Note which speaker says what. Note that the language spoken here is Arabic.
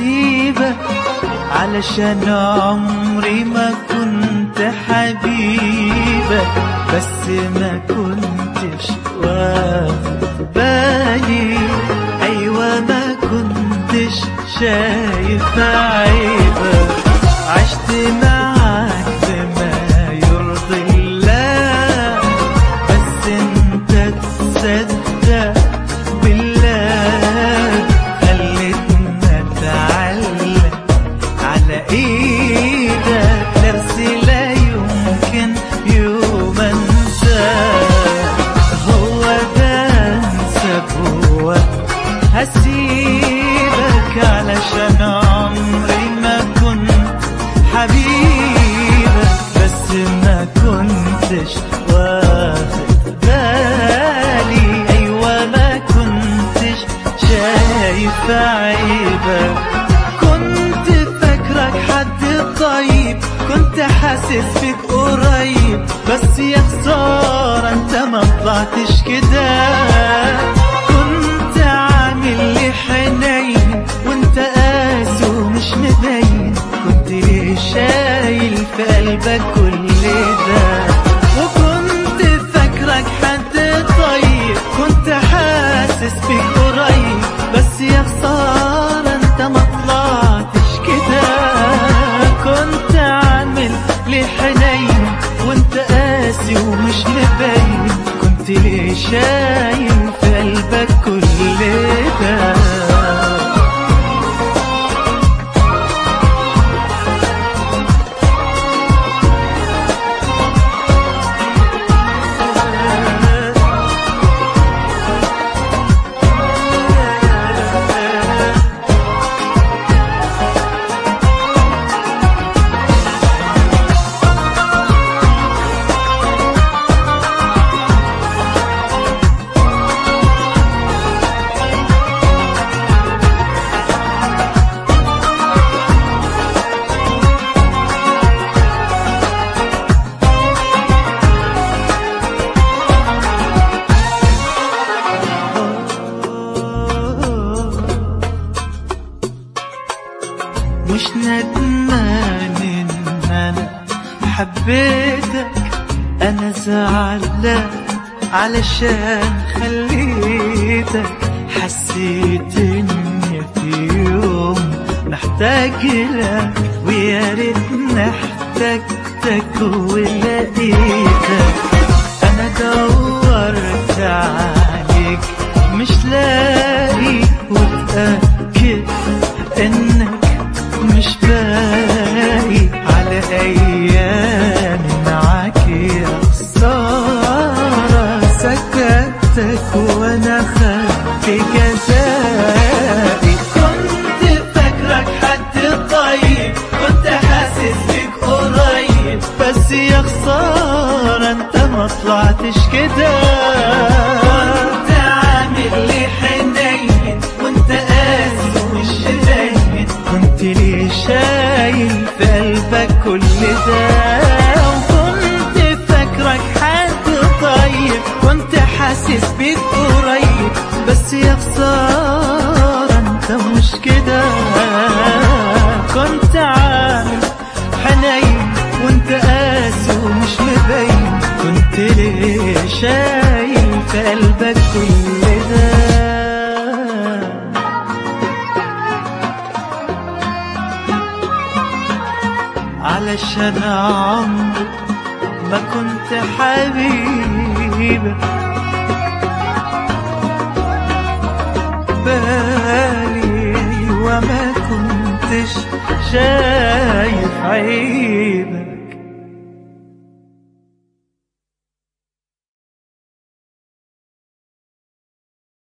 Speaker 1: أسيبك علشان عمري ما كنت حبيبك، بس ما كنتش واخد بالي. أيوة ما كنتش شايف عيبك، عشت معاك بما يرضي الله، بس انت تصدق بالله خلتنا نتعلق على ايدك، درسي لا يمكن يوم انساه. هو ده انسى هو هسيبك علشان عمري ما كنت حبيبك، بس ما كنتش واخد بالي. أيوة ما كنتش شايف عيبك، كنت فاكرك حد طيب، كنت حاسس بيك قريب، بس يا خسارة انت ما طلعتش كده. كنت عامل لي حنين وانت قاسي ومش مبين، كنت ليه شايل في قلبك كل ده؟ وكنت فاكرك حد طيب، كنت حاسس بيك قريب، بس يا خسارة انت ما طلعتش كده. كنت عامل لي حنين وانت قاسي ومش مبين، كنت ليه شايل في قلبك كل ده؟ مش ندمان ان انا حبيتك، انا زعلان علشان خليتك. حسيت اني في يوم محتاج لك، ويا ريتني احتجتك ولقيتك. انا دورت عليك مش لاقي، واتأكد انك مش باقي على ايامي معاك يا خسارة. سكتك وانا خدت جزائي، كنت فاكرك حد طيب، كنت حاسس بيك قريب، بس يا خسارة انت ما طلعتش كده. كنت عامل لي حنين وانت قاسي ومش باين، كنت ليه شايل في قلبك كل ده؟ وكنت فاكرك حد طيب، كنت حاسس بيك قريب، بس يا خسارة انت مش كده. كنت عامل حنين وانت قاسي ومش مبين، كنت ليه شايل في قلبك كل ده؟ علشان عمري ما كنت حبيبك، بالي وما كنتش شايف عيبك.